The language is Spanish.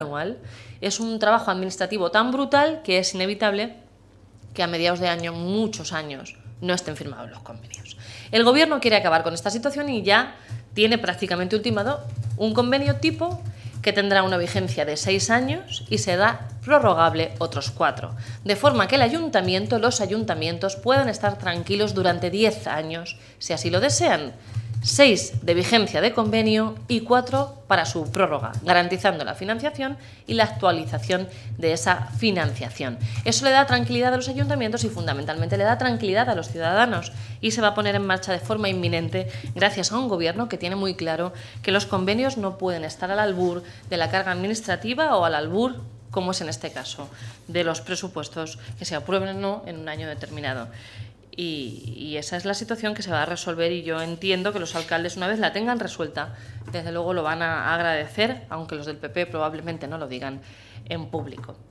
anual, es un trabajo administrativo tan brutal que es inevitable que a mediados de año, muchos años, no estén firmados los convenios. El Gobierno quiere acabar con esta situación y ya tiene prácticamente ultimado un convenio tipo que tendrá una vigencia de 6 años y será prorrogable otros 4, de forma que los ayuntamientos puedan estar tranquilos durante 10 años, si así lo desean. 6 de vigencia de convenio y 4 para su prórroga, garantizando la financiación y la actualización de esa financiación. Eso le da tranquilidad a los ayuntamientos y fundamentalmente le da tranquilidad a los ciudadanos y se va a poner en marcha de forma inminente gracias a un Gobierno que tiene muy claro que los convenios no pueden estar al albur de la carga administrativa o al albur, como es en este caso, de los presupuestos que se aprueben o no en un año determinado. Y esa es la situación que se va a resolver y yo entiendo que los alcaldes, una vez la tengan resuelta, desde luego lo van a agradecer, aunque los del PP probablemente no lo digan en público.